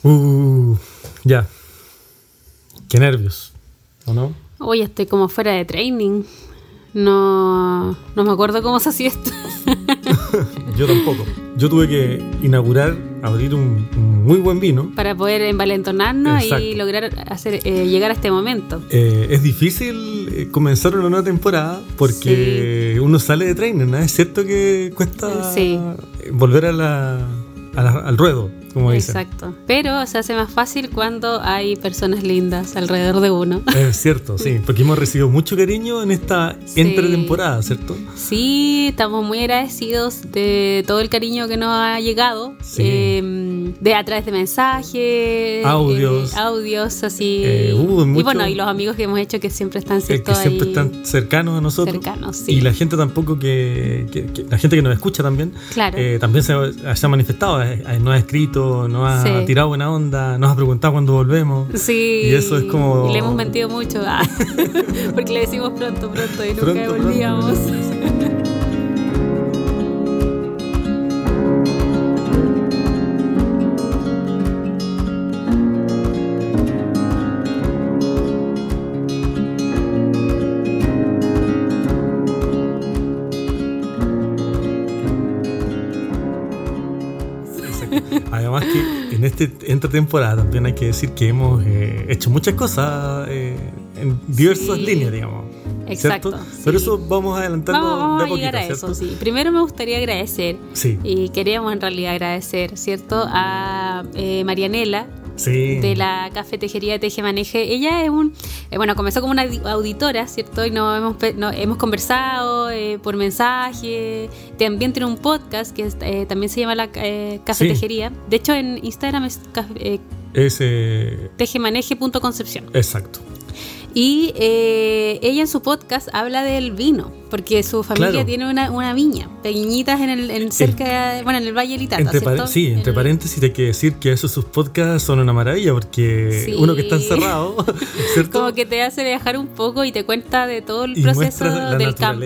Ya. Qué nervios, ¿o no? Oye, estoy como fuera de training. No me acuerdo cómo se hacía esto. Yo tampoco. Yo tuve que abrir un muy buen vino. Para poder envalentonarnos. Exacto. Y lograr llegar a este momento. Es difícil comenzar una nueva temporada porque uno sale de training, ¿no? Es cierto que cuesta volver al ruedo, como dicen. Exacto. Pero se hace más fácil cuando hay personas lindas alrededor de uno. Es cierto, sí, porque hemos recibido mucho cariño en esta entretemporada, ¿cierto? Sí, estamos muy agradecidos de todo el cariño que nos ha llegado. A través de mensajes, audios así. Y bueno, y los amigos que hemos hecho que siempre están que siempre están cercanos a nosotros. Sí. Y la gente tampoco la gente que nos escucha también, claro. También se ha manifestado, nos ha escrito, nos ha tirado buena onda, nos ha preguntado cuándo volvemos. Sí. Y eso es como... Y le hemos mentido mucho, porque le decimos pronto y nunca volvíamos. Además que en esta temporada también hay que decir que hemos hecho muchas cosas en diversas líneas, digamos. Exacto. ¿Cierto? Pero eso vamos adelantando vamos de a poquito, llegar a ¿cierto? eso, sí. Primero me gustaría agradecer, sí. Y queríamos en realidad agradecer, ¿cierto? A Marianela, sí. de la cafetería de Tejemaneje. Ella es comenzó como una auditora, ¿cierto? Y hemos conversado por mensaje. También tiene un podcast que también se llama La Cafetejería. Sí. De hecho, en Instagram es tejemaneje.concepción. Exacto. Y ella en su podcast habla del vino, porque su familia tiene una viña pequeñitas en el Valle del Itata, ¿cierto? Sí, entre paréntesis hay que decir que esos sus podcasts son una maravilla, porque uno que está encerrado, ¿cierto? Como que te hace viajar un poco y te cuenta de todo el proceso del campo.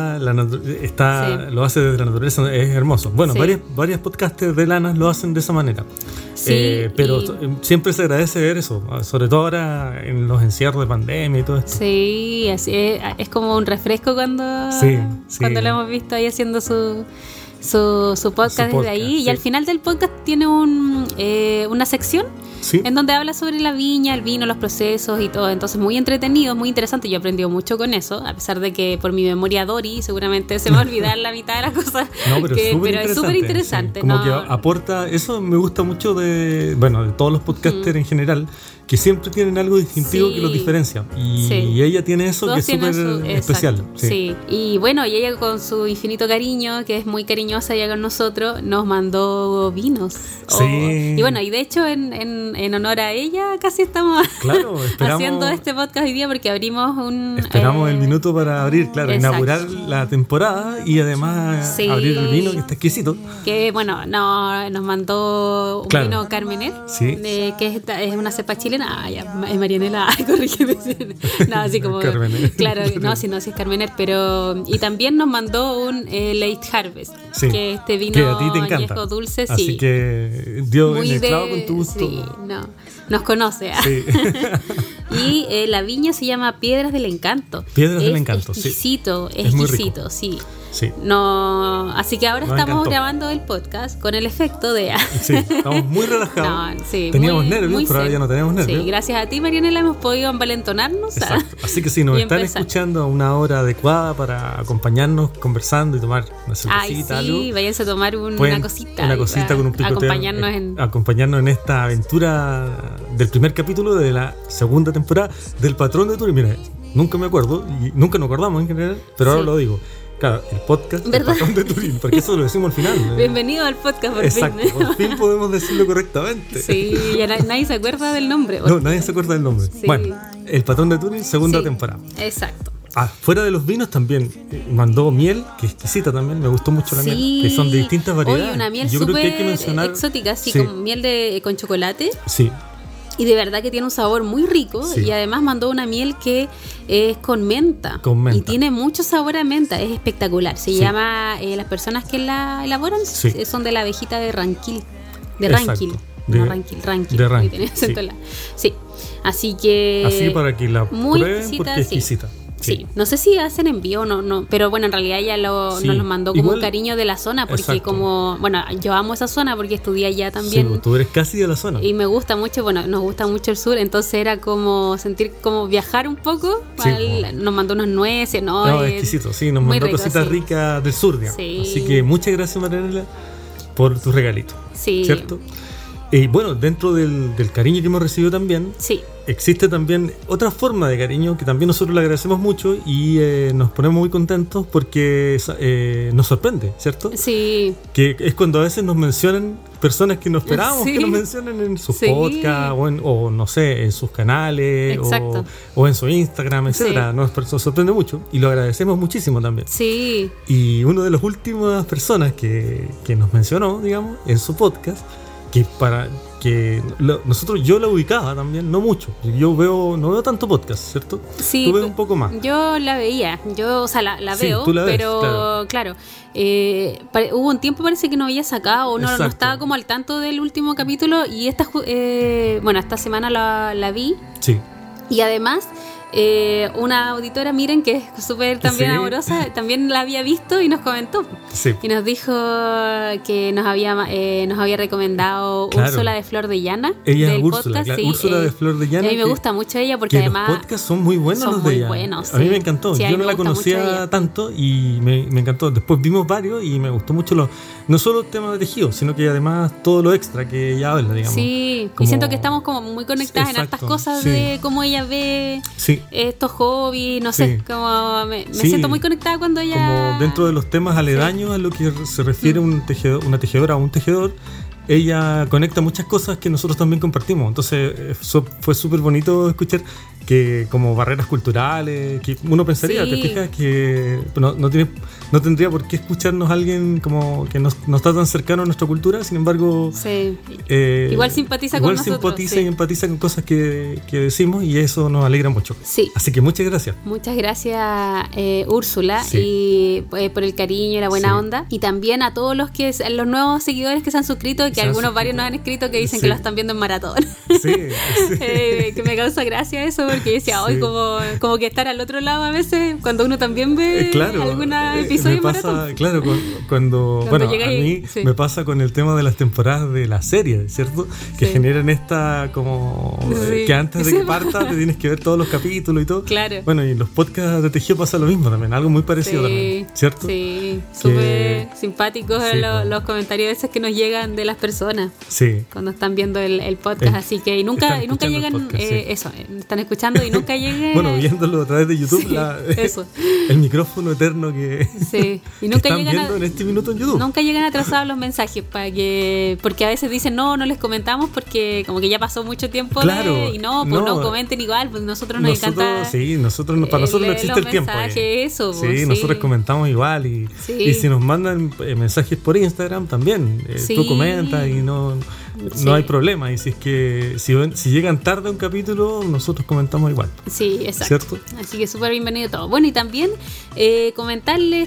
Lo hace desde la naturaleza, es hermoso. Bueno, varias podcasters de lanas lo hacen de esa manera. Pero siempre se agradece ver eso, sobre todo ahora en los encierros de pandemia y todo esto. Sí, así es como un refresco cuando lo hemos visto ahí haciendo su podcast desde ahí. Y al final del podcast tiene una sección en donde habla sobre la viña, el vino, los procesos y todo. Entonces muy entretenido, muy interesante. Yo he aprendido mucho con eso, a pesar de que por mi memoria Dori seguramente se me va a olvidar la mitad de las cosas. Pero es súper interesante. Como que aporta, eso me gusta mucho de todos los podcasters en general, que siempre tienen algo distintivo que los diferencia. Y ella tiene eso. Todos que es súper especial. Sí. Y bueno, y ella con su infinito cariño, que es muy cariñosa ella con nosotros, nos mandó vinos. Sí. Y bueno, y de hecho en honor a ella casi estamos haciendo este podcast hoy día, porque esperamos el minuto para abrir, inaugurar la temporada y además abrir el vino, que está exquisito. Que nos mandó un vino Carmener, que es una cepa chilena. Es Marianela, corrígeme. No, así como Carmener. Claro, si es Carmener, pero y también nos mandó un Late Harvest, que este vino que a ti te encanta, añejo dulce, así que dio en el clavo con tu gusto. Nos conoce. Sí. Y la viña se llama Piedras del Encanto. Piedras del Encanto, exquisito, sí. Es muy rico. Sí. Sí. Así que ahora estamos grabando el podcast con el efecto de... Sí, estamos muy relajados. Teníamos nervios, pero ahora ya no tenemos nervios. Sí, gracias a ti, Marianela, hemos podido envalentonarnos. Exacto. Así que si nos están escuchando a una hora adecuada para acompañarnos conversando y tomar una cervecita, algo, váyanse a tomar una cosita. Una cosita con un picoteo. Acompañarnos en esta aventura del primer capítulo de la segunda temporada del Patrón de Turín. Mira, nunca me acuerdo y nunca nos acordamos en general, pero ahora lo digo. Claro, el podcast del Patrón de Turín, porque eso lo decimos al final. Bienvenido al podcast, por fin. Exacto, por fin podemos decirlo correctamente. Sí, ya nadie se acuerda del nombre. No, nadie se acuerda del nombre. Sí. Bueno, el Patrón de Turín, segunda temporada. Exacto. Fuera de los vinos también mandó miel, que es exquisita también, me gustó mucho la miel, que son de distintas variedades. Oye, una miel súper exótica, con miel con chocolate. Sí. Y de verdad que tiene un sabor muy rico. Y además mandó una miel que es con menta. Y tiene mucho sabor a menta, es espectacular. Se llama, las personas que la elaboran son de la abejita de Ranquil. ranking. De ranking, sí. Así que... Así para que la prueben porque es exquisita. Sí, no sé si hacen envío o no, pero bueno, en realidad ella nos lo mandó como un cariño de la zona, porque exacto. Como, bueno, yo amo esa zona porque estudié allá también. Sí, tú eres casi de la zona. Y me gusta mucho, bueno, nos gusta mucho el sur, entonces era como sentir, como viajar un poco. Nos mandó unas nueces, No, exquisito, sí, nos mandó rico, cositas ricas del sur, digamos. Sí. Así que muchas gracias, Marianela, por tu regalito. Sí. ¿Cierto? Y bueno, dentro del cariño que hemos recibido también, existe también otra forma de cariño que también nosotros le agradecemos mucho y nos ponemos muy contentos porque nos sorprende, ¿cierto? Sí. Que es cuando a veces nos mencionan personas que no esperábamos que nos mencionen en sus podcasts o no sé, en sus canales o en su Instagram, etcétera. Nos sorprende mucho y lo agradecemos muchísimo también. Sí. Y una de las últimas personas que nos mencionó, digamos, en su podcast, yo la ubicaba también, no mucho. Yo no veo tanto podcast, ¿cierto? Sí. Tú ves un poco más. Yo la veía, o sea, la veo, tú la ves, pero claro. Hubo un tiempo parece que no había sacado o no estaba como al tanto del último capítulo y esta semana la vi. Sí. Y además una auditora, Miren, que es súper también amorosa, también la había visto y nos comentó. Sí. Y nos dijo que nos había recomendado Úrsula de Flor de Llana. Ella es Úrsula, Úrsula de Flor de Llana. Y a mí me gusta mucho ella porque además los podcasts son muy buenos los de ella. Buenos, a mí me encantó. Yo no la conocía tanto y me encantó. Después vimos varios y me gustó mucho no solo el tema de tejido, sino que además todo lo extra que ella habla, digamos. Sí, y siento que estamos como muy conectadas en hartas cosas de cómo ella ve estos hobbies, no sé, como me siento muy conectada cuando ella... Como dentro de los temas aledaños a lo que se refiere una tejedora o un tejedor, ella conecta muchas cosas que nosotros también compartimos. Entonces fue súper bonito escuchar que como barreras culturales, que uno pensaría, te fijas, que no tendría por qué escucharnos alguien como que no está tan cercano a nuestra cultura, sin embargo igual simpatiza con nosotros. Igual simpatiza y empatiza con cosas que decimos y eso nos alegra mucho. Sí. Así que muchas gracias. Muchas gracias, Úrsula, y por el cariño y la buena onda. Y también a todos los nuevos seguidores que se han suscrito, que varios nos han escrito que dicen que lo están viendo en maratón. Sí. Que me causa gracia eso, porque decía, hoy como que estar al otro lado a veces, cuando uno también ve algún episodio me pasa, maratón. Claro, cuando a mí me pasa con el tema de las temporadas de la serie, ¿cierto? Que generan esta como que antes de que parta te tienes que ver todos los capítulos y todo. Claro. Bueno, y en los podcasts de tejido pasa lo mismo también, algo muy parecido también, ¿cierto? Sí, súper simpáticos los comentarios a veces que nos llegan de las personas cuando están viendo el podcast, así que nunca llegan podcast, están escuchando y nunca lleguen bueno, viéndolo a través de YouTube, el micrófono eterno que y nunca están llegan viendo en este minuto en YouTube. Nunca llegan atrasados los mensajes porque a veces dicen no les comentamos porque como que ya pasó mucho tiempo y no comenten igual, pues nosotros nos encanta. Sí, para nosotros no existe el tiempo. Nosotros comentamos igual y si nos mandan mensajes por Instagram también, tú comentas y no hay problema. Y si es que si llegan tarde a un capítulo, nosotros comentamos igual. Sí, exacto. ¿Cierto? Así que súper bienvenido todo. Bueno, y también comentarles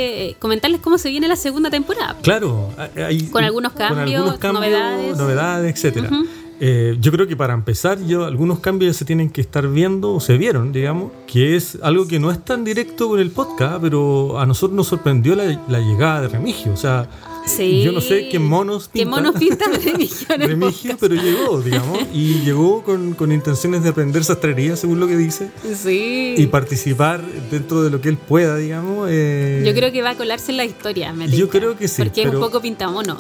cómo se viene la segunda temporada. Claro, con algunos cambios, novedades, etcétera. Yo creo que para empezar, algunos cambios se tienen que estar viendo o se vieron, digamos, que es algo que no es tan directo con el podcast, pero a nosotros nos sorprendió la llegada de Remigio. O sea, yo no sé qué monos pinta Remigio, pero llegó, digamos, y llegó con intenciones de aprender sastrería, según lo que dice, y participar dentro de lo que él pueda, digamos. Yo creo que va a colarse en la historia, yo creo que sí, porque es un poco pintamono.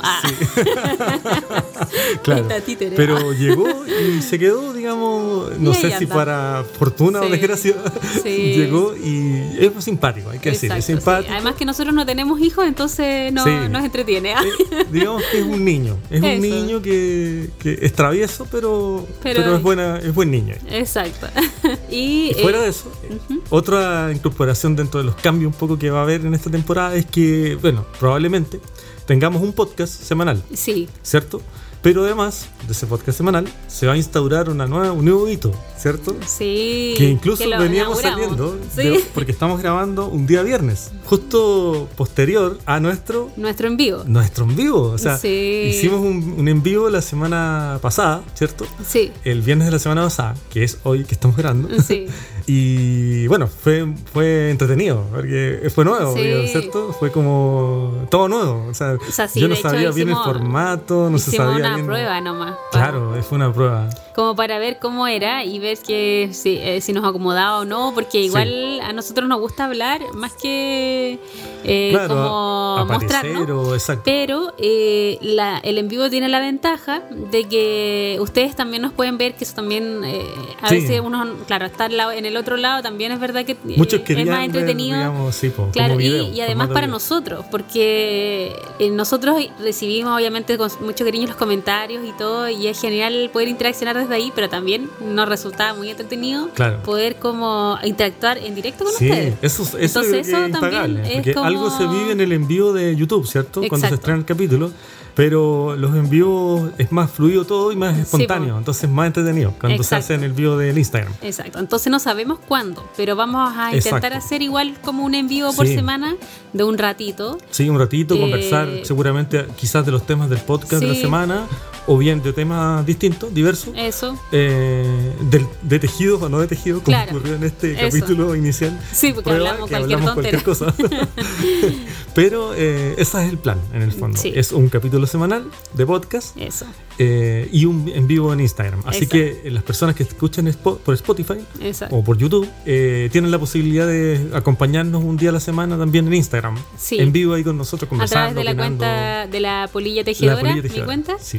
Claro, pero llegó y se quedó, digamos, no sé si para fortuna o desgracia, llegó y es simpático, hay que decir, es simpático. Además que nosotros no tenemos hijos, entonces nos entretiene. Digamos que es un niño, un niño que es travieso, pero es buen niño. Exacto. Y fuera de eso, otra incorporación dentro de los cambios un poco que va a haber en esta temporada es que, bueno, probablemente tengamos un podcast semanal. Sí. ¿Cierto? Pero además de ese podcast semanal, se va a instaurar un nuevo hito, ¿cierto? Sí. Que incluso veníamos saliendo, porque estamos grabando un día viernes, justo posterior a nuestro en vivo. Nuestro en vivo. O sea, hicimos un en vivo la semana pasada, ¿cierto? Sí. El viernes de la semana pasada, que es hoy que estamos grabando. Sí. Y bueno, fue entretenido, porque fue nuevo, ¿cierto? Fue como todo nuevo. O sea yo no sabía bien el formato, no se sabía bien. Hicimos una prueba nomás. Claro, fue una prueba. Como para ver cómo era y ver que si nos acomodaba o no, porque igual a nosotros nos gusta hablar más que como mostrarnos. Exacto. Pero el en vivo tiene la ventaja de que ustedes también nos pueden ver, que eso también a veces uno, claro, estar en el otro lado también es verdad que es más entretenido. Ver, digamos, claro, video, y además para nosotros, porque nosotros recibimos obviamente con mucho cariño los comentarios y todo, y es genial poder interaccionar desde ahí, pero también nos resultaba muy entretenido poder como interactuar en directo con ustedes. Eso también es porque como... algo se vive en el en vivo de YouTube, ¿cierto? Exacto. Cuando se estrena el capítulo. Pero los en vivo es más fluido todo y más espontáneo, entonces más entretenido cuando se hace en el vivo del Instagram. Exacto, entonces no sabemos cuándo, pero vamos a intentar hacer igual como un en vivo por semana de un ratito. Sí, un ratito, conversar seguramente quizás de los temas del podcast de la semana, o bien de temas distintos, diversos. Eso. De tejidos o no de tejidos, como ocurrió en este capítulo inicial. Sí, porque hablamos cualquier cosa. Pero ese es el plan, en el fondo. Sí. Es un capítulo semanal de podcast. Eso. Y un en vivo en Instagram. Así que las personas que escuchan por Spotify o por YouTube tienen la posibilidad de acompañarnos un día a la semana también en Instagram. Sí. En vivo ahí con nosotros conversando. A través de la cuenta de la Polilla Tejedora, mi cuenta. Sí.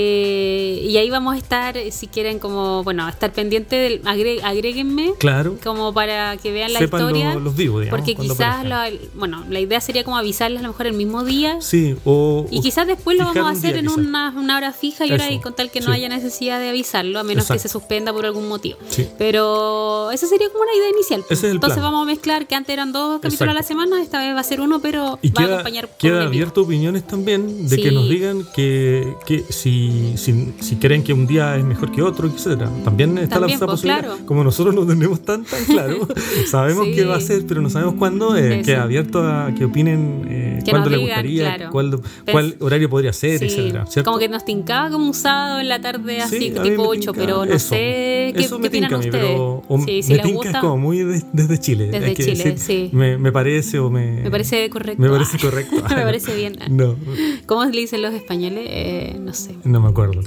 Y ahí vamos a estar, si quieren como, estar pendiente agréguenme. Claro. Como para que vean la sepan historia. Los vivos, digamos, porque quizás la idea sería como avisarles a lo mejor el mismo día. Sí. Y quizás después lo vamos a hacer en una hora fija y con tal que no haya necesidad de avisarlo, a menos que se suspenda por algún motivo. Sí. Pero esa sería como una idea inicial. Entonces vamos a mezclar, que antes eran 2 capítulos a la semana, esta vez va a ser 1, pero va a acompañar por queda abierto opiniones también de que nos digan que si creen que un día es mejor que otro, etcétera. También está la posibilidad. Claro. Como nosotros no tenemos tan claro, sabemos qué va a ser, pero no sabemos cuándo. Queda abierto a que opinen cuándo les gustaría, cuál horario podría ser, etcétera. ¿Cierto? Como que nos tincaba como un sábado en la tarde, así tipo 8, pero no sé qué opinan ustedes. Me tinca es como muy desde Chile. Desde Chile, sí. Me parece o me parece correcto. Me parece correcto. Me parece bien. No. ¿Cómo le dicen los españoles? No sé. No me acuerdo.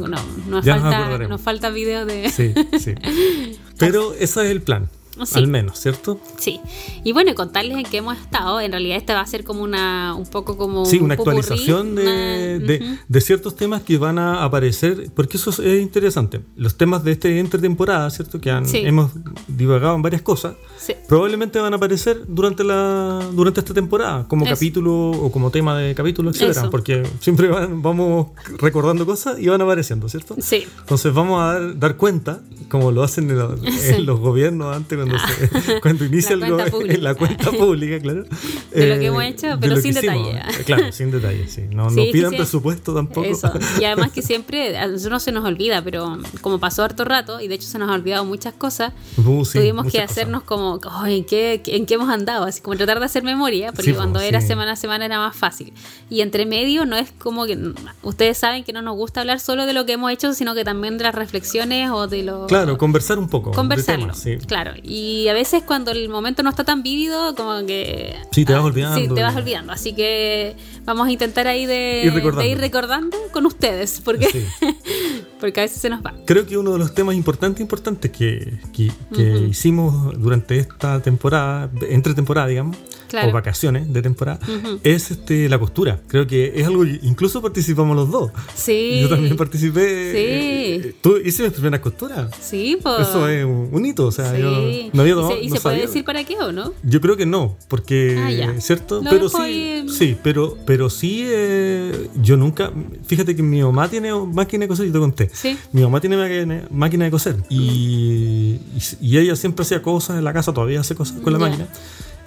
Nos falta video de... Sí. Pero ese es el plan. Sí. Al menos, ¿cierto? Sí. Y bueno, contarles en qué hemos estado. En realidad esta va a ser como un poco como una actualización de ciertos temas que van a aparecer, porque eso es interesante. Los temas de entretemporada, ¿cierto? Que hemos divagado en varias cosas. Sí. Probablemente van a aparecer durante esta temporada, como capítulo o como tema de capítulo, etcétera, porque siempre vamos recordando cosas y van apareciendo, ¿cierto? Sí. Entonces vamos a dar cuenta, como lo hacen en los gobiernos antes, cuando inicia la cuenta pública, claro. De lo que hemos hecho, pero sin detalle. Claro, sin detalle, sí. No pidan presupuesto tampoco. Eso. Y además que siempre, a nosotros se nos olvida, pero como pasó harto rato, y de hecho se nos ha olvidado muchas cosas, tuvimos que hacernos como, ¿en qué hemos andado? Así como tratar de hacer memoria, porque cuando era semana a semana era más fácil. Y entre medio no es como que, ustedes saben que no nos gusta hablar solo de lo que hemos hecho, sino que también de las reflexiones o de lo... Claro, conversar un poco. Conversarlo, de temas, claro. Y a veces cuando el momento no está tan vívido, como que... Sí, te vas olvidando. Sí, te vas olvidando. Así que vamos a intentar ahí de ir recordando con ustedes, porque, porque a veces se nos va. Creo que uno de los temas importantes que hicimos durante esta temporada, entre temporada, digamos, o vacaciones de temporada, es la costura. Creo que es algo, incluso participamos los dos. Sí. Yo también participé. Sí. ¿Tú hiciste mis primeras costuras? Sí, pues. Eso es un hito, o sea, yo no había tomado. ¿Y se puede decir para qué o no? Yo creo que no, porque, ¿cierto? Pero sí, pero sí, yo nunca, fíjate que mi mamá tiene máquina de coser, yo te conté. Sí. Mi mamá tiene máquina de coser y ella siempre hacía cosas en la casa, todavía hace cosas con la máquina.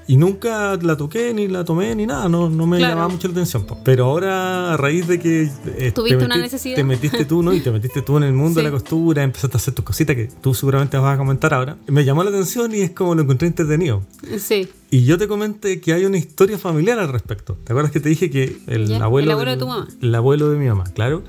Y nunca la toqué, ni la tomé, ni nada, no me llamaba mucho la atención. Pero ahora, a raíz de que tuviste una necesidad, te metiste tú, ¿no? Y te metiste tú en el mundo de la costura, empezaste a hacer tus cositas que tú seguramente vas a comentar ahora. Me llamó la atención y es como lo encontré entretenido. Sí. Y yo te comenté que hay una historia familiar al respecto. ¿Te acuerdas que te dije que el abuelo de tu mamá? El abuelo de mi mamá, claro.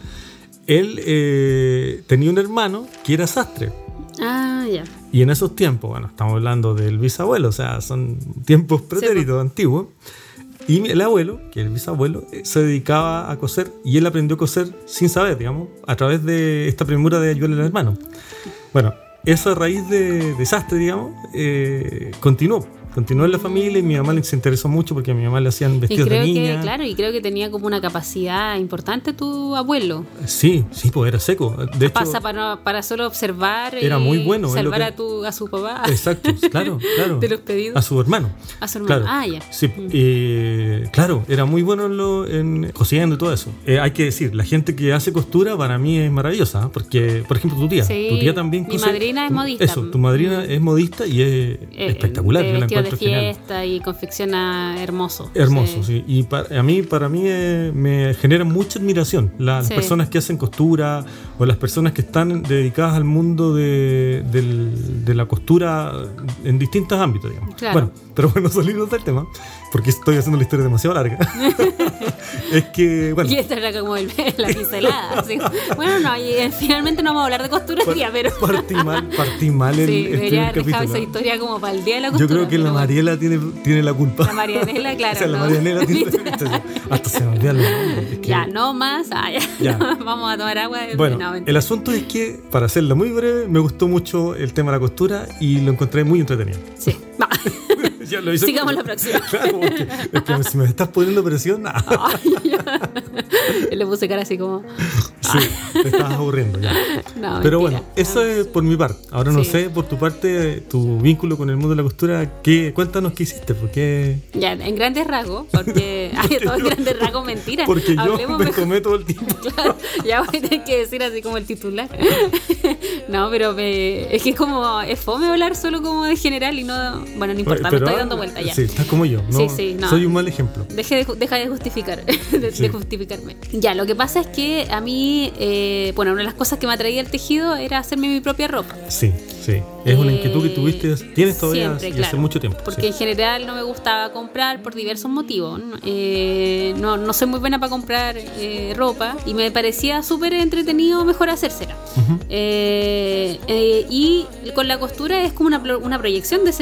Él tenía un hermano que era sastre. Ah, ya. Y en esos tiempos, bueno, estamos hablando del bisabuelo, o sea, son tiempos pretéritos, antiguos. Y el abuelo, que es el bisabuelo, se dedicaba a coser y él aprendió a coser sin saber, digamos, a través de esta premura de ayudarle al hermano. Bueno, esa raíz de desastre, digamos, continuó en la familia y mi mamá se interesó mucho porque a mi mamá le hacían vestidos de niña. Y creo que tenía como una capacidad importante tu abuelo. Sí, pues era seco. De hecho, pasa para solo observar. Era muy bueno. Salvar a su papá. Exacto, claro. De los pedidos. A su hermano. Claro. Ya. Sí, claro, era muy bueno en cosiendo y todo eso. Hay que decir, la gente que hace costura para mí es maravillosa, porque, por ejemplo, tu tía. Sí, tu tía también cose. Mi madrina es modista. Eso, tu madrina es modista y es espectacular. De fiesta y confecciona hermoso. Hermoso, sí. Y para mí me genera mucha admiración las personas que hacen costura o las personas que están dedicadas al mundo de la costura en distintos ámbitos, digamos. Claro. Bueno, salimos del tema, porque estoy haciendo la historia demasiado larga. Es que, bueno. Y esta era como la pincelada. Así. Bueno, no, y finalmente no vamos a hablar de costura hoy día, pero. Partí mal el debería haber dejado esa historia como para el día de la costura. Yo creo que la Mariela tiene la culpa. La Marianela, claro. O sea, la Marianela tiene. Hasta se me olvidan los nombres. Es que, ya, no más. Ya. Vamos a tomar agua. Bueno, el asunto es que, para hacerla muy breve, me gustó mucho el tema de la costura y lo encontré muy entretenido. Sí, va. Sigamos la próxima. Claro, porque es que si me estás poniendo presión, nada. Le puse cara así como. Sí, te estabas aburriendo ya. No, pero bueno, eso es por mi parte. Ahora no sé, por tu parte, tu vínculo con el mundo de la costura, cuéntanos qué hiciste, porque. Ya, en grandes rasgos, porque todo en grandes rasgos mentira. Porque yo me tomé todo el tiempo. Claro, ya voy a tener que decir así como el titular. No, pero es que es fome hablar solo como de general y no. Bueno, no importa, pero, me estoy dando vuelta ya. Sí, estás como yo. No, sí, no. Soy un mal ejemplo. Deja de justificar, de justificarme. Ya, lo que pasa es que a mí, una de las cosas que me atraía el tejido era hacerme mi propia ropa. Sí. Es una inquietud que tienes todavía siempre, hace mucho tiempo. Porque en general no me gustaba comprar por diversos motivos. No soy muy buena para comprar ropa y me parecía súper entretenido mejor hacérsela. Uh-huh. Y con la costura es como una proyección de esa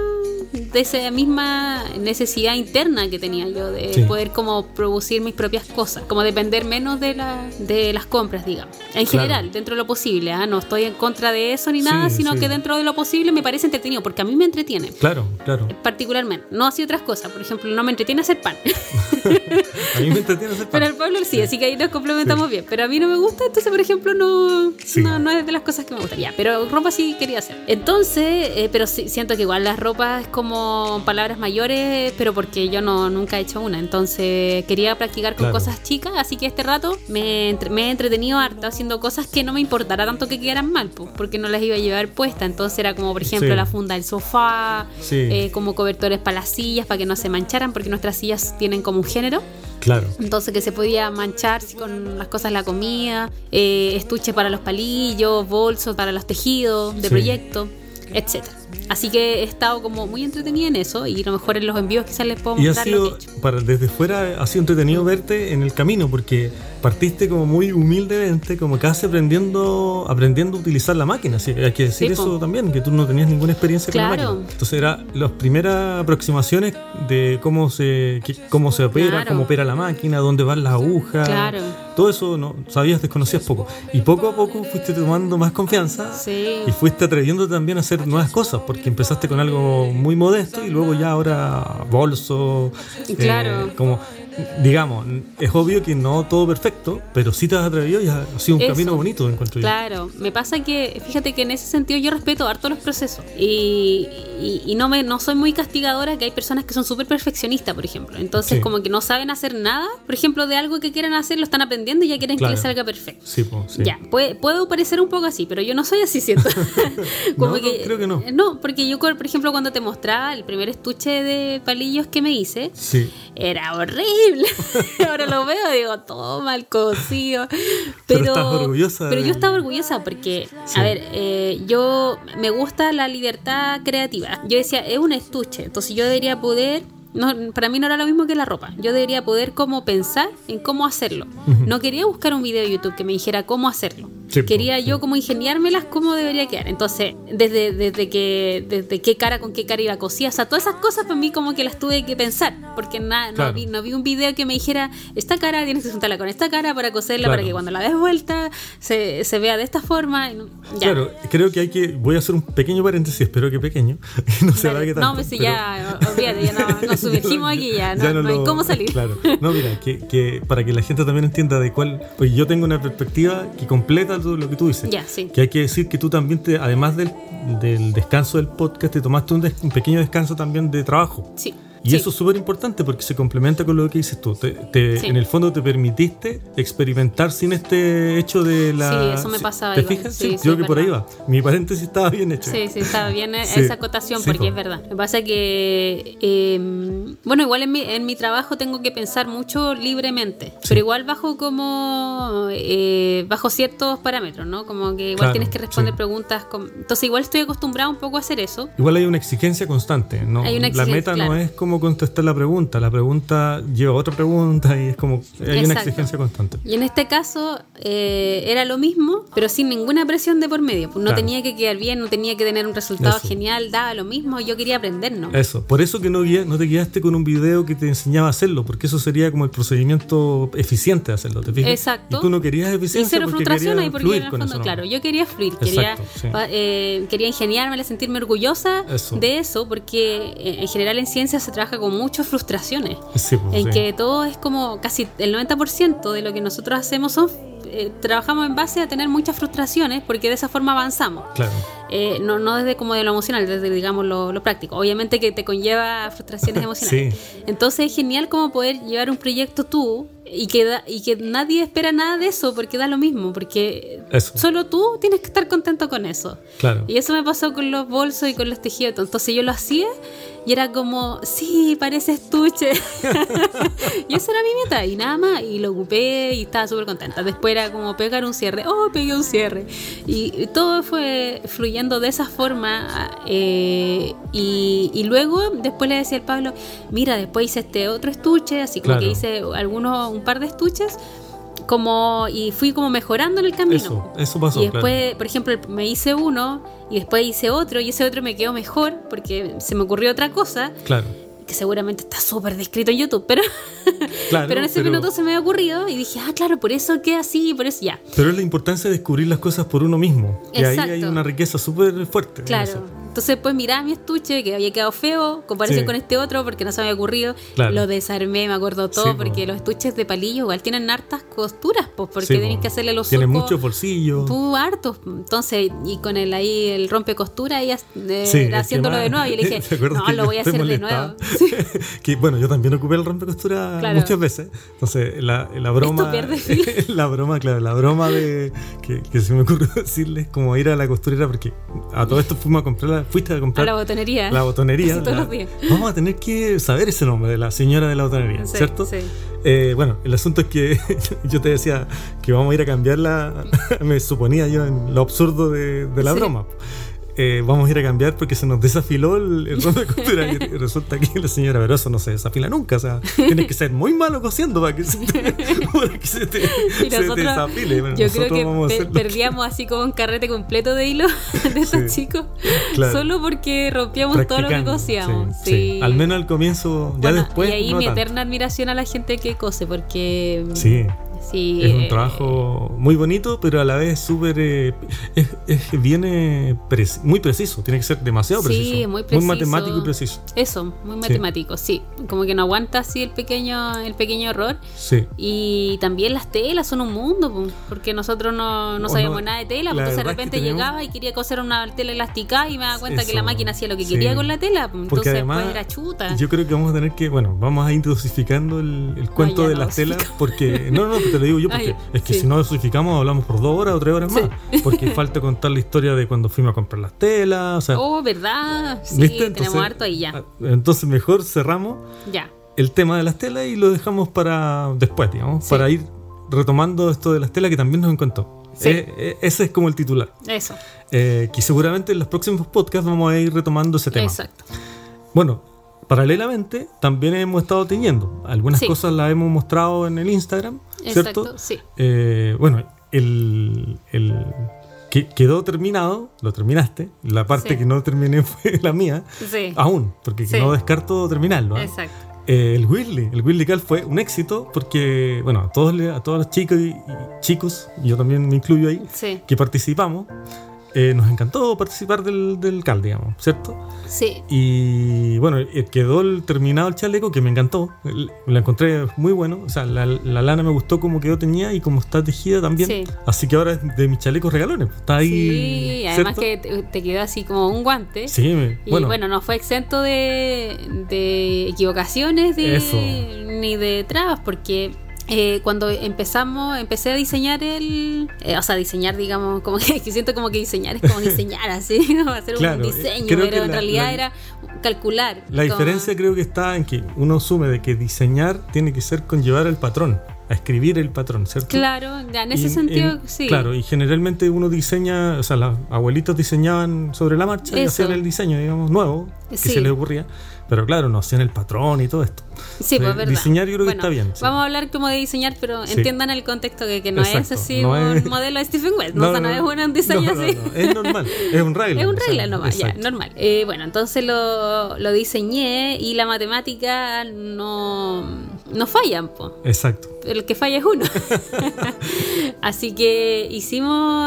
misma necesidad interna que tenía yo de poder como producir mis propias cosas, como depender menos de las compras, digamos. En general, dentro de lo posible, no estoy en contra de eso ni nada, sino que dentro de lo posible me parece entretenido, porque a mí me entretiene. Claro. Particularmente, no así otras cosas. Por ejemplo, no me entretiene hacer pan. A mí me entretiene hacer pan. Pero al Pablo sí, así que ahí nos complementamos bien. Pero a mí no me gusta, entonces, por ejemplo, no es de las cosas que me gustan. Ya, pero ropa sí quería hacer. Entonces, pero sí, siento que igual las ropas es como palabras mayores, pero porque yo nunca he hecho una. Entonces, quería practicar con cosas chicas, así que este rato me he entretenido harto haciendo cosas que no me importara tanto que quedaran mal, porque no las iba a llevar puesta. Entonces era como, por ejemplo, la funda del sofá, como cobertores para las sillas, para que no se mancharan, porque nuestras sillas tienen como un género. Claro. Entonces que se podía manchar con las cosas de la comida, estuches para los palillos, bolsos para los tejidos de proyecto, etcétera. Así que he estado como muy entretenida en eso, y a lo mejor en los envíos quizás les puedo mostrar lo que he hecho. Desde fuera ha sido entretenido verte en el camino, porque partiste como muy humildemente, como casi aprendiendo a utilizar la máquina. ¿Sí? Hay que decir eso también, que tú no tenías ninguna experiencia con la máquina. Entonces eran las primeras aproximaciones de cómo se opera, cómo opera la máquina, dónde van las agujas. Claro. Todo eso desconocías poco. Y poco a poco fuiste tomando más confianza y fuiste atreviendo también a hacer nuevas cosas, porque empezaste con algo muy modesto y luego ya ahora bolso, claro. como digamos, es obvio que no todo perfecto, pero sí te has atrevido y ha sido un camino bonito, encuentro yo. Claro, me pasa que, fíjate que en ese sentido yo respeto harto los procesos y no soy muy castigadora, que hay personas que son súper perfeccionistas, por ejemplo. Entonces, como que no saben hacer nada, por ejemplo, de algo que quieran hacer, lo están aprendiendo y ya quieren que les salga perfecto. Sí, sí. Ya, puedo parecer un poco así, pero yo no soy así, siento. No, creo que no. No, porque yo, por ejemplo, cuando te mostraba el primer estuche de palillos que me hice, era horrible. Ahora lo veo y digo, todo mal cocido. Pero estás orgullosa. Pero yo estaba orgullosa porque, a ver, yo me gusta la libertad creativa. Yo decía, es un estuche, entonces yo debería poder... No, para mí no era lo mismo que la ropa. Yo debería poder como pensar en cómo hacerlo. No quería buscar un video de YouTube que me dijera cómo hacerlo. Quería yo como ingeniármelas cómo debería quedar. Entonces, desde qué cara con qué cara iba cosida, o sea, todas esas cosas para mí como que las tuve que pensar, porque no vi un video que me dijera, esta cara tienes que juntarla con esta cara para coserla, para que cuando la des vuelta se vea de esta forma. Claro, creo que voy a hacer un pequeño paréntesis, espero que pequeño, no se alargue tanto. No, pues ya, olvídate, ya nos sumergimos aquí, ya no hay cómo salir. Claro, no, mira, que para que la gente también entienda de cuál, pues yo tengo una perspectiva que completa todo lo que tú dices. Que hay que decir que tú también, además del descanso del podcast, te tomaste un pequeño descanso también de trabajo. Sí. Y eso es súper importante porque se complementa con lo que dices tú. En el fondo te permitiste experimentar sin este hecho de la... Sí, eso me pasaba. ¿Te fijas? Sí, creo que por ahí va. Mi paréntesis estaba bien hecho. Sí, estaba bien esa acotación porque es verdad. Me pasa que... bueno, igual en mi trabajo tengo que pensar mucho libremente, pero igual bajo ciertos parámetros, ¿no? Como que igual tienes que responder preguntas. Entonces igual estoy acostumbrada un poco a hacer eso. Igual hay una exigencia constante, ¿no? La meta no es como contestar la pregunta lleva a otra pregunta y es como hay una exigencia constante. Y en este caso era lo mismo, pero sin ninguna presión de por medio. No tenía que quedar bien, no tenía que tener un resultado genial, daba lo mismo, yo quería aprender, ¿no? Eso, por eso que no te quedaste con un video que te enseñaba a hacerlo, porque eso sería como el procedimiento eficiente de hacerlo, ¿te fijas? Exacto. Y tú no querías eficiencia porque querías fluir con eso. Claro, yo quería fluir, quería ingeniármela, sentirme orgullosa de eso, porque en general en ciencia se trabaja con muchas frustraciones, que todo es como casi el 90% de lo que nosotros hacemos trabajamos en base a tener muchas frustraciones, porque de esa forma avanzamos. Claro. No desde como de lo emocional, desde digamos lo práctico. Obviamente que te conlleva frustraciones emocionales. Entonces es genial como poder llevar un proyecto tú y que nadie espera nada de eso, porque da lo mismo, porque solo tú tienes que estar contento con eso. Claro. Y eso me pasó con los bolsos y con los tejidos. Entonces yo lo hacía y era como, sí, parece estuche. Y esa era mi meta y nada más, y lo ocupé y estaba súper contenta. Después era como pegar un cierre, pegué un cierre, y todo fue fluyendo de esa forma. Y luego después le decía al Pablo, mira, después hice este otro estuche, así como que hice un par de estuches y fui como mejorando en el camino. Eso pasó. Y después, por ejemplo, me hice uno y después hice otro, y ese otro me quedó mejor porque se me ocurrió otra cosa. Claro. Que seguramente está súper descrito en YouTube, pero en ese minuto se me había ocurrido y dije, claro, por eso queda así, por eso ya. Pero es la importancia de descubrir las cosas por uno mismo. Exacto. Y ahí hay una riqueza súper fuerte. Claro. Entonces pues miraba mi estuche que había quedado feo en comparación con este otro, porque no se me había ocurrido. Lo desarmé, me acuerdo todo, porque los estuches de palillo igual tienen hartas costuras, porque tenés que hacerle los surcos. Tienen muchos bolsillos. Hartos. Entonces, y con el rompe costura y haciéndolo de nuevo, y le dije, no, lo voy a hacer de nuevo. Que bueno, yo también ocupé el rompecostura muchas veces. Entonces la broma la broma de que se me ocurrió decirles como ir a la costurera, porque a todo esto fuiste a comprar a la botonería todos los días. Vamos a tener que saber ese nombre de la señora de la botonería, ¿cierto? Bueno, el asunto es que yo te decía que vamos a ir a cambiarla. Me suponía yo en lo absurdo de la broma. Vamos a ir a cambiar porque se nos desafiló el rompe de costura, y resulta que la señora, pero eso no se desafila nunca, o sea, tienes que ser muy malo cosiendo para que se te desafile. Bueno, yo creo que perdíamos así como un carrete completo de hilo de estos chicos, solo porque rompíamos todo lo que cosíamos. Sí. Al menos al comienzo, ya después. Y ahí no mi eterna admiración a la gente que cose, porque Sí, es un trabajo muy bonito, pero a la vez súper... viene muy preciso, tiene que ser demasiado preciso. Sí, muy preciso. Muy matemático y preciso. Eso, muy matemático, sí. Como que no aguanta así el pequeño error. Sí. Y también las telas son un mundo, porque nosotros no sabíamos nada de tela, entonces de repente llegaba y quería coser una tela elástica y me daba cuenta que la máquina hacía lo que quería con la tela, entonces además, pues era chuta. Yo creo que vamos a tener que, vamos a ir dosificando el cuento de las telas, porque no, te lo digo yo, porque es que si no dosificamos hablamos por 2 horas o 3 horas más, porque falta contar la historia de cuando fuimos a comprar las telas, o sea, ¿verdad? Sí, ¿viste? Entonces, tenemos harto ahí ya. Entonces mejor cerramos el tema de las telas y lo dejamos para después, digamos, para ir retomando esto de las telas que también nos encantó. Sí. Ese es como el titular. Eso. Que seguramente en los próximos podcasts vamos a ir retomando ese tema. Exacto. Bueno, paralelamente también hemos estado teñiendo. Algunas cosas las hemos mostrado en el Instagram, ¿cierto? Exacto, sí. Quedó terminado, lo terminaste. La parte que no terminé fue la mía. Sí. Aún, porque no descarto terminarlo. Exacto. El Whirly Cal fue un éxito porque, a todos los chicos y chicos, yo también me incluyo ahí, que participamos, nos encantó participar del Cal, digamos, ¿cierto? Sí. Y quedó terminado el chaleco, que me encantó, la encontré muy bueno, o sea, la lana me gustó como quedó teñida y como está tejida también, así que ahora es de mis chalecos regalones, está ahí. Sí, además que te quedó así como un guante. Sí, no fue exento de equivocaciones ni de trabas, porque cuando empecé a diseñar diseñar, digamos, como que siento como que diseñar es como diseñar así, ¿no? Hacer un diseño, pero en realidad era calcular. La diferencia creo que está en que uno asume de que diseñar tiene que ser conllevar el patrón, a escribir el patrón, ¿cierto? Claro, en ese sentido sí. Claro, y generalmente uno diseña, o sea, los abuelitos diseñaban sobre la marcha y hacían el diseño, digamos, nuevo, que se les ocurría. Pero claro, no hacían el patrón y todo esto. Sí, pues verdad. Diseñar yo creo que está bien. Sí. Vamos a hablar como de diseñar, pero entiendan el contexto que no es así un modelo de Stephen West. No es un diseño así. No, es normal, es un regla. Es un regla nomás, normal. Entonces lo diseñé y la matemática no fallan, po. Exacto. El que falla es uno. Así que hice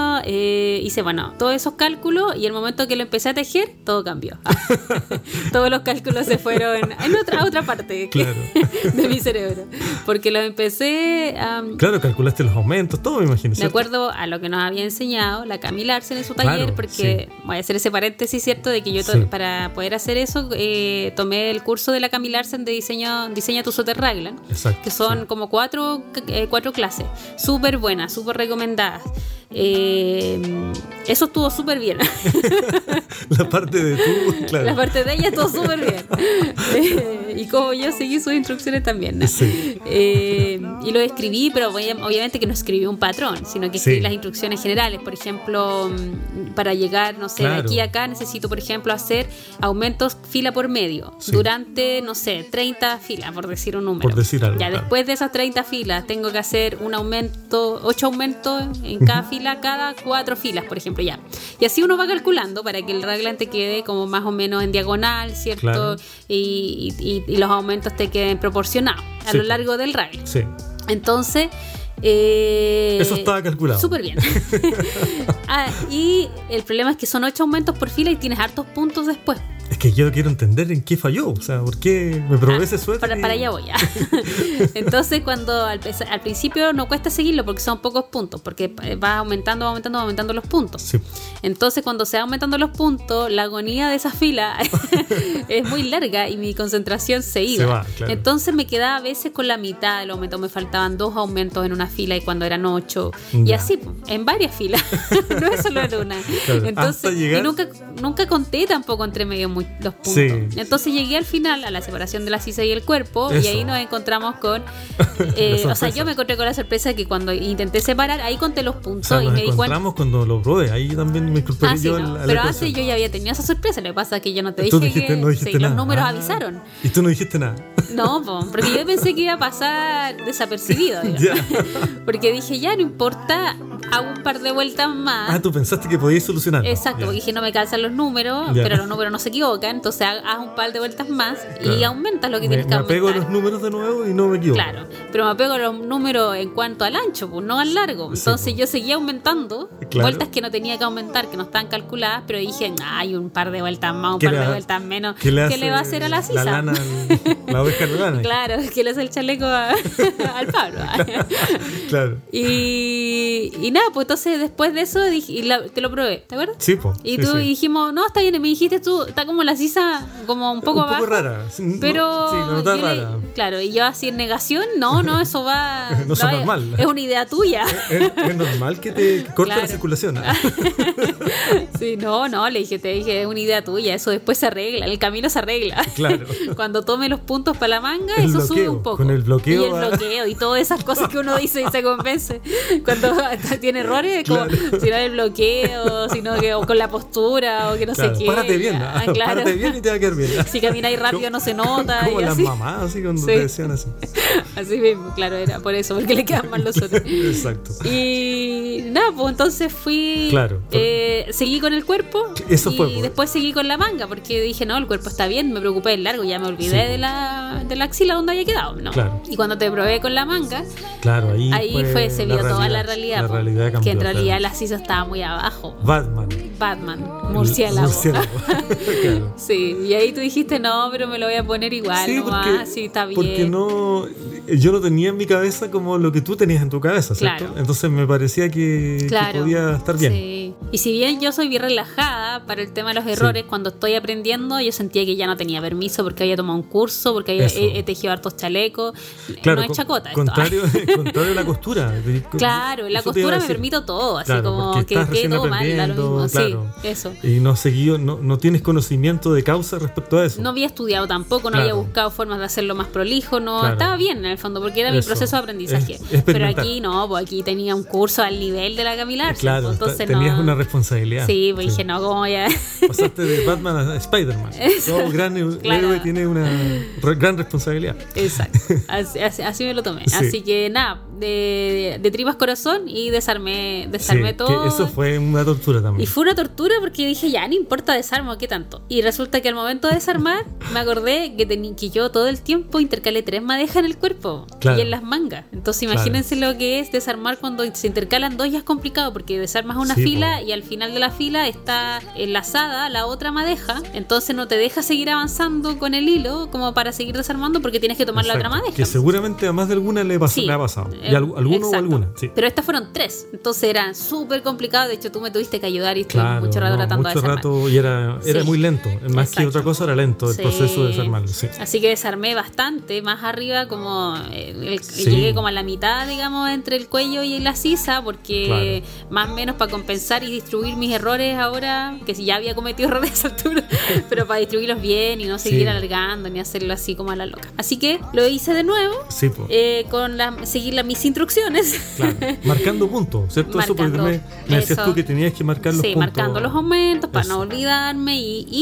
todos esos cálculos y el momento que lo empecé a tejer, todo cambió. Todos los cálculos se fueron en otra parte de mi cerebro. Porque lo empecé a... Claro, calculaste los aumentos, todo, me imagino. De acuerdo a lo que nos había enseñado la Cami Larsen en su taller, porque voy a hacer ese paréntesis, ¿cierto? De que yo para poder hacer eso tomé el curso de la Cami Larsen de Diseña tu Soter Raglan. Exacto. Que son como cuatro clases. Súper buenas, súper recomendadas. Eso estuvo súper bien. La parte de tú, claro. La parte de ella estuvo súper bien. Y como yo seguí sus instrucciones también, ¿no? Y lo escribí, pero obviamente que no escribí un patrón, sino que escribí las instrucciones generales. Por ejemplo, para llegar, no sé, de aquí a acá necesito, por ejemplo, hacer aumentos fila por medio durante, no sé, 30 filas, por decir un número. Por decir algo. Después de esas 30 filas tengo que hacer 8 aumentos en cada fila, cada 4 filas, por ejemplo, ya. Y así uno va calculando para que el raglan te quede como más o menos en diagonal, ¿cierto? Claro. Y los aumentos te queden proporcionados a lo largo del raglan. Sí. Entonces... eso estaba calculado. Súper bien. Y el problema es que son 8 aumentos por fila y tienes hartos puntos después. Es que yo quiero entender en qué falló, o sea, por qué me probé ese suéter. Para allá voy. Entonces, cuando al principio no cuesta seguirlo porque son pocos puntos, porque va aumentando los puntos. Sí. Entonces, cuando se va aumentando los puntos, la agonía de esa fila es muy larga y mi concentración se iba. Se va, claro. Entonces, me quedaba a veces con la mitad del aumento, me faltaban 2 aumentos en una fila y cuando eran 8. Y así, en varias filas. No es solo en una. Claro. Entonces, y nunca conté tampoco entre medio los puntos. Sí. Entonces llegué al final a la separación de la sisa y el cuerpo. Eso. Y ahí nos encontramos con yo me encontré con la sorpresa que cuando intenté separar, ahí conté los puntos, o sea, y me di cuenta. Nos encontramos cuando lo probé, ahí también me incorporé yo a la pero ecuación. antes yo ya había tenido esa sorpresa. Lo que pasa es que yo no te Tú dije dijiste, no dijiste nada. Los números avisaron. Y tú no dijiste nada. No, porque yo pensé que iba a pasar desapercibido, porque dije, ya no importa hago un par de vueltas más. Ah, tú pensaste que podías solucionarlo. Exacto, porque dije no me calzan los números, pero los números no se equivocan, entonces haz un par de vueltas más y aumentas lo que tienes que aumentar. Me apego a los números de nuevo y no me equivoco. Claro, pero me apego a los números en cuanto al ancho, pues no al largo. Entonces yo seguía aumentando vueltas que no tenía que aumentar, que no estaban calculadas, pero dije, hay un par de vueltas más, un par de vueltas menos. ¿Qué le va a hacer a la sisa? La lana, la oveja de la lana. Claro, que le hace el chaleco al Pablo. Claro. Y nada, pues entonces después de eso dije, te lo probé, ¿te acuerdas? Sí, pues. Y tú dijimos, no, está bien, me dijiste tú, está como la sisa como un poco abajo. Un poco rara. Pero no está rara. Claro, y yo así en negación, no, eso va. No es normal. Es una idea tuya. Es normal que te corte la circulación. Sí, no, le dije, es una idea tuya, eso después se arregla, el camino se arregla. Claro. Cuando tome los puntos para la manga, eso bloqueo, sube un poco. Con el bloqueo. Y el bloqueo y todas esas cosas que uno dice y se convence. Cuando tiene errores, como si no el bloqueo, sino que o con la postura o que no sé qué. Párate bien, claro. Párate bien y te va a quedar bien. Si camináis rápido no se nota. Como y las así. Mamás, así cuando te decían así. Así mismo, claro, era por eso, porque le quedan mal los otros. Exacto. Y nada, pues entonces fui. Claro. Seguí con el cuerpo. Eso fue. Y después seguí con la manga, porque dije, no, el cuerpo está bien, me preocupé del largo, ya me olvidé de la axila donde había quedado. No. Claro. Y cuando te probé con la manga, claro, ahí se vio toda la realidad. La realidad cambió, que en realidad la sisa estaba muy abajo. Batman, murciélago. Claro. Sí, y ahí tú dijiste, no, pero me lo voy a poner igual, sí, nomás, sí, está bien. Porque yo no tenía en mi cabeza como lo que tú tenías en tu cabeza, ¿cierto? Claro. Entonces me parecía que podía estar bien. Sí. Y si bien yo soy bien relajada para el tema de los errores, cuando estoy aprendiendo, yo sentía que ya no tenía permiso porque había tomado un curso, porque he tejido hartos chalecos. Claro, no es chacota. Contrario a la costura. Claro, en la costura me permito todo, así como que quede todo mal, da lo mismo. Claro. Sí, eso. Y no tienes conocimiento de causa respecto a eso. No había estudiado tampoco, no había buscado formas de hacerlo más prolijo, estaba bien en el fondo, porque era mi proceso de aprendizaje. Pero aquí no, pues aquí tenía un curso al nivel de la Camila Arce. Claro, entonces tenías una responsabilidad. Sí, pues dije, no, ¿cómo ya? Pasaste de Batman a Spider-Man. Todo gran héroe tiene una gran responsabilidad. Exacto, así me lo tomé. Sí. Así que nada, de tripas corazón y desarmé todo. Que eso fue una tortura también. Y fue una tortura porque dije, ya, no importa, desarmo, ¿qué tanto? Y resulta que al momento de desarmar, me acordé que yo todo el tiempo intercalé 3 madejas en el cuerpo y en las mangas. Entonces imagínense lo que es desarmar cuando se intercalan 2, ya es complicado porque desarmas una fila y al final de la fila está enlazada la otra madeja, entonces no te deja seguir avanzando con el hilo como para seguir desarmando porque tienes que tomar la otra madeja. Que seguramente a más de alguna le ha pasado. Y alguno o alguna. Sí. Pero estas fueron 3, entonces eran súper complicados. De hecho, tú me tuviste que ayudar y estuve mucho rato tratando de desarmar. Y era muy lento. Más que otra cosa, era lento el proceso de desarmarlo. Sí. Así que desarmé bastante, más arriba, como llegué como a la mitad, digamos, entre el cuello y la sisa, porque más o menos para compensar y distribuir mis errores ahora, que si ya había cometido errores a esa altura, pero para distribuirlos bien y no seguir alargando ni hacerlo así como a la loca. Así que lo hice de nuevo, con seguir mis instrucciones. Claro, marcando puntos, ¿cierto? Marcando, eso porque me decías tú que tenías que marcar los puntos. Sí, marcando los aumentos para no olvidarme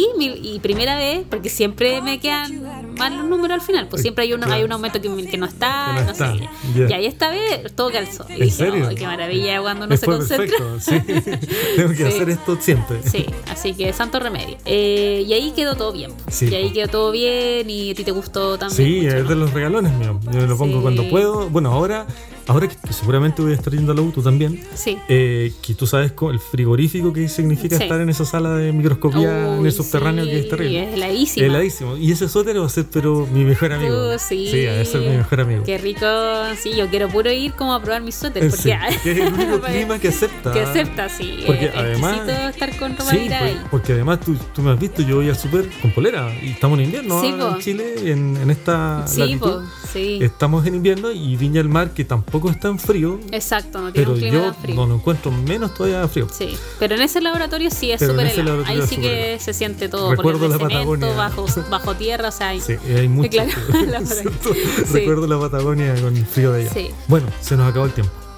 y primera vez, porque siempre me quedan mal los números al final, pues siempre hay un aumento que no está, no sé. Y ahí esta vez todo calzó. Y ¿En serio? Qué maravilla cuando uno se concentra. Perfecto, tengo que hacer esto siempre. Sí, así que santo remedio. Y ahí quedó todo bien. Y ahí quedó todo bien y a ti te gustó también. Sí, es de los regalones míos. Yo lo pongo cuando puedo. Bueno, ahora que seguramente voy a estar yendo a la U, tú también. Sí. Que tú sabes el frigorífico que significa estar en esa sala de microscopía en el subterráneo, que es terrible. Es heladísimo. Heladísimo. Y ese suéter va a ser, pero mi mejor amigo. Sí, va a ser mi mejor amigo. Qué rico. Sí, yo quiero puro ir como a probar mis suéteres. Porque que es el único clima que acepta. Que acepta, sí. Porque además. Estar con ropa ahí. Porque además tú me has visto, yo voy al súper con polera. Y estamos en invierno en Chile, en esta latitud. Sí. Estamos en invierno y Viña del Mar, que tampoco es tan frío. Exacto, no tiene un clima tan frío. Pero yo no lo encuentro menos todavía frío. Sí, pero en ese laboratorio sí es súper helado. Ahí sí que se siente todo. Recuerdo por el la cemento, Patagonia. bajo tierra, o sea, sí, hay mucho. Claro, Recuerdo la Patagonia con el frío de allá. Sí. Bueno, se nos acabó el tiempo.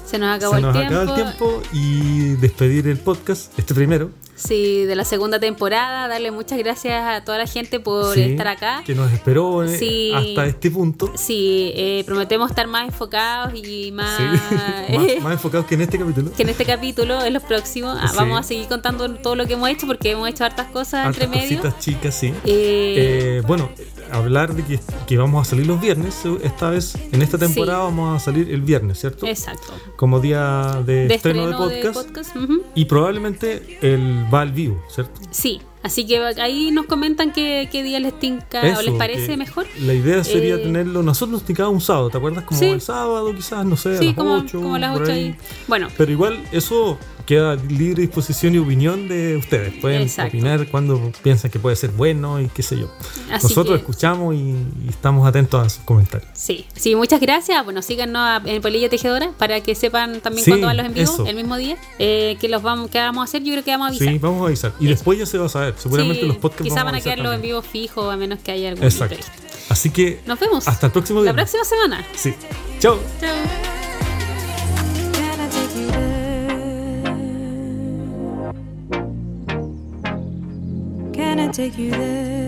Se nos acaba el tiempo y despedir el podcast, este primero. Sí, de la segunda temporada, darle muchas gracias a toda la gente por estar acá. Que nos esperó hasta este punto. Sí, prometemos estar más enfocados y más... más enfocados que en este capítulo. Que en este capítulo, en los próximos. Vamos a seguir contando todo lo que hemos hecho, porque hemos hecho hartas cosas entre medio. Cositas chicas, sí. Bueno, hablar de que vamos a salir los viernes. Esta vez, en esta temporada, vamos a salir el viernes, ¿cierto? Exacto. Como día de estreno de podcast. Y probablemente va al vivo, ¿cierto? Sí, así que ahí nos comentan qué día les tinca o les parece mejor. La idea sería tenerlo, nosotros nos tincaba un sábado, ¿te acuerdas? Como el sábado quizás, no sé, a las 8. Como a las 8 ahí. Bueno. Pero igual eso queda libre disposición y opinión de ustedes. Pueden opinar cuando piensan que puede ser bueno y qué sé yo. Nosotros escuchamos y estamos atentos a sus comentarios. Sí, muchas gracias. Bueno, síganos en Polilla Tejedora para que sepan también cuándo van los en vivo, el mismo día. ¿Qué vamos a hacer? Yo creo que vamos a avisar. Sí, vamos a avisar. Y después ya se va a saber. Seguramente los podcasts quizá van a quedar los en vivo fijos, a menos que haya algún imprevisto. Así que nos vemos. Hasta el próximo día. La próxima semana. Sí. Chao. Chao. Can I take you there?